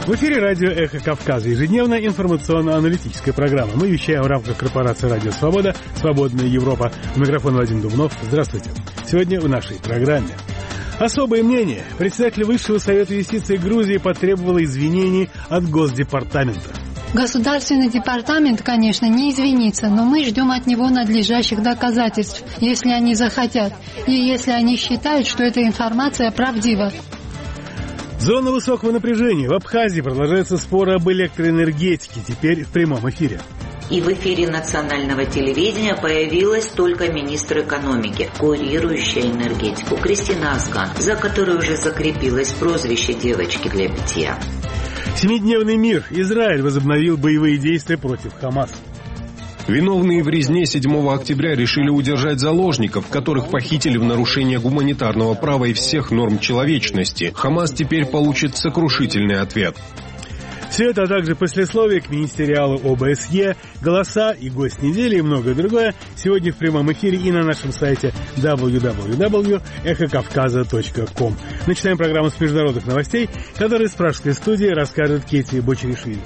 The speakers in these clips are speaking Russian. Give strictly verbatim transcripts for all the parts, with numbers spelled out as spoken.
В эфире радио «Эхо Кавказа», ежедневная информационно-аналитическая программа. Мы вещаем в рамках корпорации «Радио Свобода», «Свободная Европа». У микрофона Вадим Дубнов. Здравствуйте. Сегодня в нашей программе. Особое мнение. Председатель Высшего совета юстиции Грузии потребовал извинений от Госдепартамента. Государственный департамент, конечно, не извинится, но мы ждем от него надлежащих доказательств, если они захотят, и если они считают, что эта информация правдива. Зона высокого напряжения. В Абхазии продолжаются споры об электроэнергетике, теперь в прямом эфире. И в эфире национального телевидения появилась только министр экономики, курирующая энергетику Кристина Асган, за которой уже закрепилось прозвище девочки для питья. Семидневный мир. Израиль возобновил боевые действия против Хамас. Виновные в резне седьмого октября решили удержать заложников, которых похитили в нарушение гуманитарного права и всех норм человечности. Хамас теперь получит сокрушительный ответ. Все это, а также послесловие к министериалу ОБСЕ, голоса и гость недели и многое другое сегодня в прямом эфире и на нашем сайте дабл ю дабл ю дабл ю точка эхо кавказа точка ком. Начинаем программу с международных новостей, которые с пражской студии расскажет Кети Бочеришвили.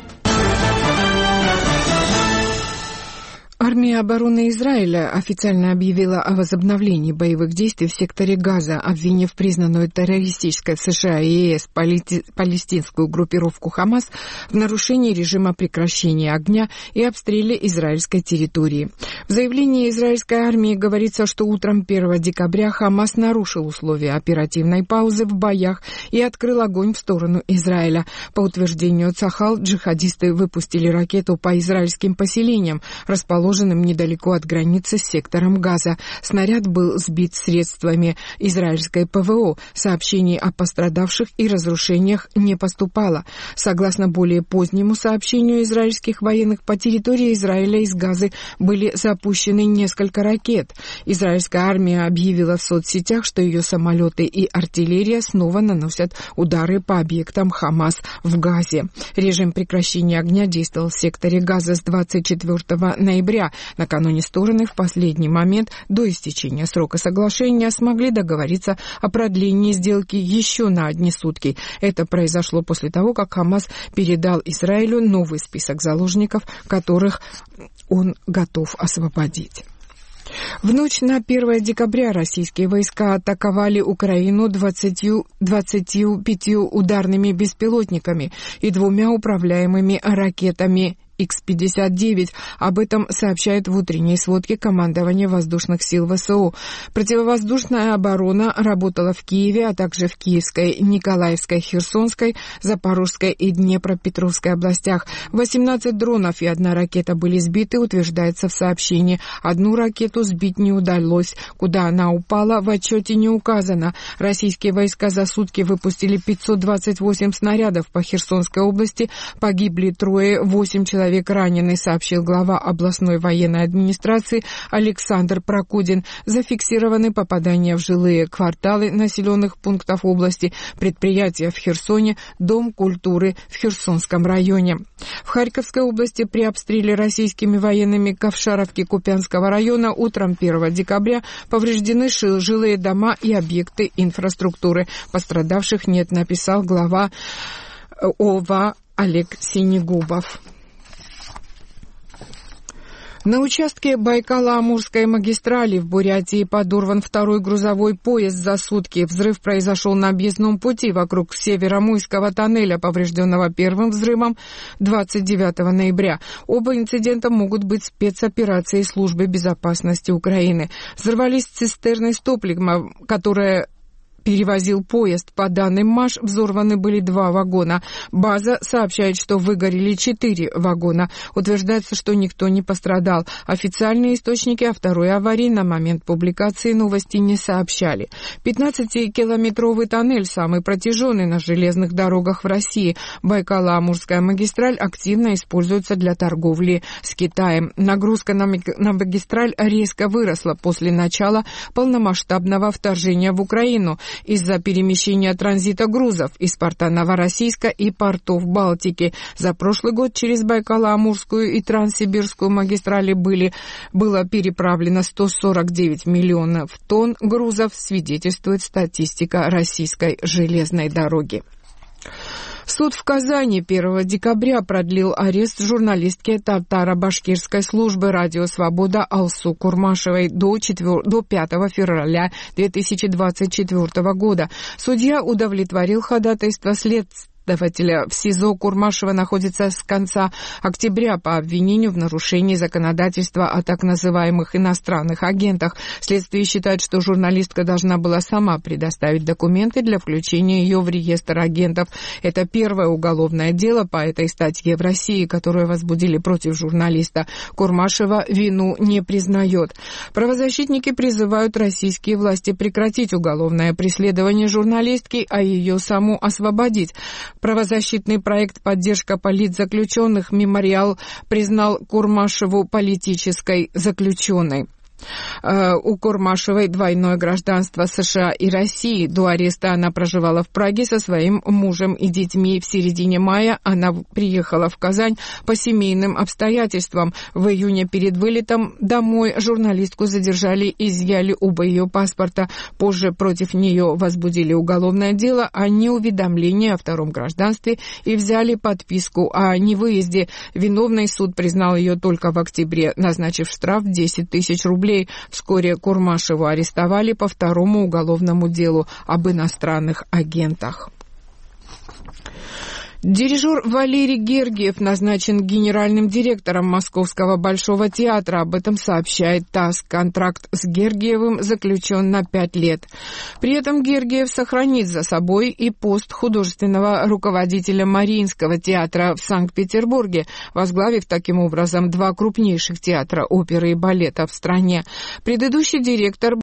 Армия обороны Израиля официально объявила о возобновлении боевых действий в секторе Газа, обвинив признанную террористической США и ЕС палести... палестинскую группировку Хамас в нарушении режима прекращения огня и обстреле израильской территории. В заявлении израильской армии говорится, что утром первого декабря Хамас нарушил условия оперативной паузы в боях и открыл огонь в сторону Израиля. По утверждению Цахал, джихадисты выпустили ракету по израильским поселениям, расположенным недалеко от границы с сектором Газа. Снаряд был сбит средствами израильской ПВО. Сообщений о пострадавших и разрушениях не поступало. Согласно более позднему сообщению израильских военных, по территории Израиля из Газы были запущены несколько ракет. Израильская армия объявила в соцсетях, что ее самолеты и артиллерия снова наносят удары по объектам Хамас в Газе. Режим прекращения огня действовал в секторе Газа с двадцать четвёртого ноября. Накануне стороны в последний момент до истечения срока соглашения смогли договориться о продлении сделки еще на одни сутки. Это произошло после того, как Хамас передал Израилю новый список заложников, которых он готов освободить. В ночь на первое декабря российские войска атаковали Украину двадцатью, двадцатью пятью ударными беспилотниками и двумя управляемыми ракетами икс пятьдесят девять. Об этом сообщает в утренней сводке командования воздушных сил ВСУ. Противовоздушная оборона работала в Киеве, а также в Киевской, Николаевской, Херсонской, Запорожской и Днепропетровской областях. восемнадцать дронов и одна ракета были сбиты, утверждается в сообщении. Одну ракету сбить не удалось. Куда она упала, в отчете не указано. Российские войска за сутки выпустили пятьсот двадцать восемь снарядов по Херсонской области. Погибли трое, восемь человек раненый, сообщил глава областной военной администрации Александр Прокудин. Зафиксированы попадания в жилые кварталы населенных пунктов области, предприятия в Херсоне, Дом культуры в Херсонском районе. В Харьковской области при обстреле российскими военными Ковшаровки Купянского района утром первого декабря повреждены жилые дома и объекты инфраструктуры. Пострадавших нет, написал глава ОВА Олег Синегубов. На участке Байкало-Амурской магистрали в Бурятии подорван второй грузовой поезд за сутки. Взрыв произошел на объездном пути вокруг Северомуйского тоннеля, поврежденного первым взрывом двадцать девятого ноября. Оба инцидента могут быть спецоперацией Службы безопасности Украины. Взорвались цистерны с топливом, которая перевозил поезд. По данным МАШ, взорваны были два вагона. База сообщает, что выгорели четыре вагона. Утверждается, что никто не пострадал. Официальные источники о второй аварии на момент публикации новости не сообщали. пятнадцатикилометровый тоннель, самый протяженный на железных дорогах в России. Байкало-Амурская магистраль активно используется для торговли с Китаем. Нагрузка на магистраль резко выросла после начала полномасштабного вторжения в Украину из-за перемещения транзита грузов из порта Новороссийска и портов Балтики. За прошлый год через Байкало-Амурскую и Транссибирскую магистрали были, было переправлено сто сорок девять миллионов тонн грузов, свидетельствует статистика российской железной дороги. Суд в Казани первого декабря продлил арест журналистки татаро-башкирской службы «Радио Свобода» Алсу Курмашевой до, четвер... до пятого февраля две тысячи двадцать четвёртого года. Судья удовлетворил ходатайство следствия. Следователя в СИЗО Курмашева находится с конца октября по обвинению в нарушении законодательства о так называемых иностранных агентах. Следствие считает, что журналистка должна была сама предоставить документы для включения ее в реестр агентов. Это первое уголовное дело по этой статье в России, которое возбудили против журналиста. Курмашева вину не признает. Правозащитники призывают российские власти прекратить уголовное преследование журналистки, а ее саму освободить. Правозащитный проект «Поддержка политзаключенных» «Мемориал» признал Курмашеву политической заключенной. У Курмашевой двойное гражданство США и России. До ареста она проживала в Праге со своим мужем и детьми. В середине мая она приехала в Казань по семейным обстоятельствам. В июне перед вылетом домой журналистку задержали и изъяли оба ее паспорта. Позже против нее возбудили уголовное дело о неуведомлении о втором гражданстве и взяли подписку о невыезде. Виновный суд признал ее только в октябре, назначив штраф десять тысяч рублей. Вскоре Курмашеву арестовали по второму уголовному делу об иностранных агентах. Дирижер Валерий Гергиев назначен генеральным директором Московского Большого театра. Об этом сообщает ТАСС. Контракт с Гергиевым заключен на пять лет. При этом Гергиев сохранит за собой и пост художественного руководителя Мариинского театра в Санкт-Петербурге, возглавив таким образом два крупнейших театра оперы и балета в стране. Предыдущий директор